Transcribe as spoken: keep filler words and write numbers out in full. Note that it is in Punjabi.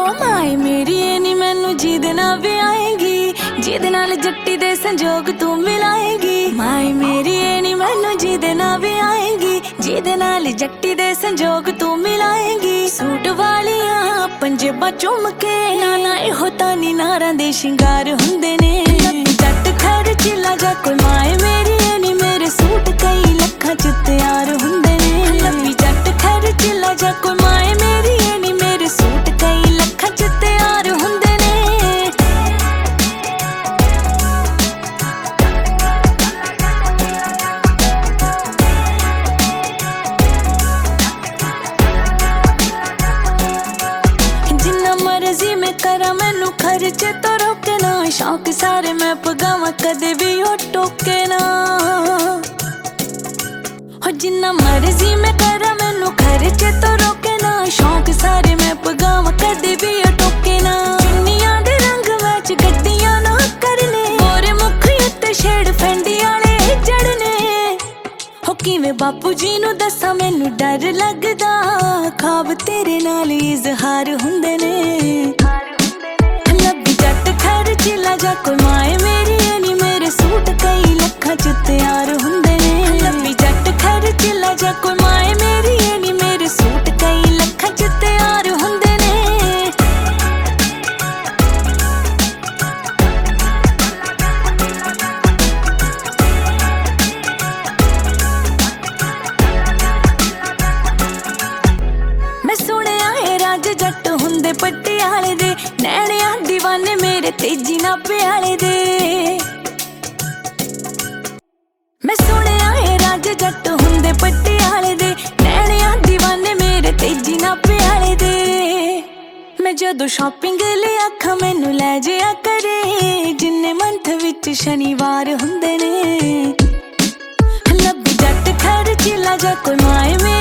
ਮਾਏ ਮੇਰੀ ਇਹ ਨੀ ਮੈਨੂੰ ਜਿਹਦੇ ਨਾਲ ਵਿਆਹੇਗੀ, ਜਿਹਦੇ ਨਾਲ ਜੱਟੀ ਦੇ ਸੰਜੋਗ ਤੂੰ ਮਿਲਾਏਗੀ। ਮਾਏ ਮੇਰੀ ਇਹ ਨੀ ਮੈਨੂੰ ਜਿਹਦੇ ਨਾਲ ਵਿਆਹੇਗੀ, ਜਿਹਦੇ ਨਾਲ ਜੱਟੀ ਦੇ ਸੰਜੋਗ ਤੂੰ ਮਿਲਾਏਗੀ। ਸੂਟ ਵਾਲੀਆਂ ਪੰਜੇਬਾਂ ਚੁੰਮ ਕੇ ਨਾ ਨਾ ਇਹੋ ਤਾਂ ਨੀ ਨਾਰਾਂ ਦੇ ਸ਼ਿੰਗਾਰ ਹੁੰਦੇ ਨੇ। ਜੱਟ ਖਰਚੀਲਾ ਜਾ ਕੋਈ ਮਾਏ ਮੇਰੀ ਇਹ ਨੀ ਮੇਰੇ ਸੂਟ ਕਈ ਲੱਖਾਂ ਚ ਤਿਆਰ ਹੁੰਦੇ ਨੇ। ਲੱਭੀ ਜੱਟ ਖਰਚੀਲਾ ਜਾ ਕੋਈ ਮਾਏ ਮੇਰੀ ਇਹ ਨੀ ਮੇਰੇ ਸੂਟ ਕਈ ਲੱਖਾਂ ਚ ਤਿਆਰ ਹੁੰਦੇ ਨੇ। ਜਿੰਨਾ ਮਰਜ਼ੀ ਮੈਂ ਕਰਾਂ ਮੈਨੂੰ ਖਰਚੇ ਤੋਂ ਰੋਕੇ ਨਾ, ਸ਼ੌਕ ਸਾਰੇ ਮੈਂ ਪਗਾਵਾਂ ਕਦੇ ਵੀ ਉਹ ਟੋਕੇ ਨਾ। ਹੋ ਜਿੰਨਾ ਮਰਜ਼ੀ ਮੈਂ ਕਰਾਂ ਮੈਨੂੰ ਖਰਚੇ ਤੋਂ ਰੋਕੇ ਨਾ, ਸ਼ੌਕ ਸਾਰੇ ਮੈਂ ਪਗਾਵਾਂ ਕਦੇ ਵੀ ਉਹ ਟੋਕੇ ਨਾ। ਚੁੰਨੀਆਂ ਦੇ ਰੰਗ ਵਿੱਚ ਗੱਡੀਆਂ ਨਾ ਕਰਨੇ, ਗੋਰੇ ਮੁੱਖ ਉੱਤੇ ਛੇੜ ਫੈਂਡੀ ਵਾਲੇ ਜੜਨੇ। ਹੋ ਕਿਵੇਂ ਬਾਪੂ ਜੀ ਨੂੰ ਦੱਸਾਂ ਮੈਨੂੰ ਡਰ ਲੱਗਦਾ, ਖਾਬ ਤੇਰੇ ਨਾਲ ਇਜ਼ਹਾਰ ਹੁੰਦੇ ਨੇ। ਲੱਭੀ ਜੱਟ ਖਰਚੀਲਾ ਜਾ ਕੋਈ ਮਾਏ ਮੇਰੀ ਇਹ ਨੀ ਮੇਰੇ ਸੂਟ ਕਈ ਲੱਖਾਂ ਚ ਤਿਆਰ ਹੁੰਦੇ ਨੇ। ਲੱਭੀ ਜੱਟ ਖਰਚੀਲਾ ਜਾ ਕੋਈ ਮਾਏ ਮੇਰੀ ਇਹ ਨੀ ਮੇਰੇ ਸੂਟ ਕਈ ਲੱਖਾਂ ਚ ਤਿਆਰ ਹੁੰਦੇ ਨੇ। ਮੈਂ ਸੁਣਿਆ ਏ ਰਾਜ ਜੱਟ ਹੁੰਦੇ ਪਟਿਆਲੇ ਦੇ, ਨੈਣਿਆਂ ਦੀਵਾਨੇ ਮੇਰੇ ਤੇਜੀ ਨਾਭੇ ਵਾਲੇ ਦੇ। ਮੈਂ ਸੁਣਿਆ ਏ ਰਾਜ ਜੱਟ ਹੁੰਦੇ ਪਟਿਆਲੇ ਦੇ, ਨੈਣਿਆਂ ਦੀਵਾਨੇ ਮੇਰੇ ਤੇਜੀ ਨਾਭੇ ਵਾਲੇ ਦੇ। ਮੈਂ ਜਦੋਂ ਸ਼ਾਪਿੰਗ ਲਈ ਆਖਾਂ ਮੈਨੂੰ ਲੈ ਜਿਆ ਕਰੇ, ਜਿੰਨੇ ਮੰਥ ਵਿੱਚ ਸ਼ਨੀਵਾਰ ਹੁੰਦੇ ਨੇ। ਲੱਭੀ ਜੱਟ ਖਰਚੀਲਾ ਜਾ ਕੋਈ ਮਾਏ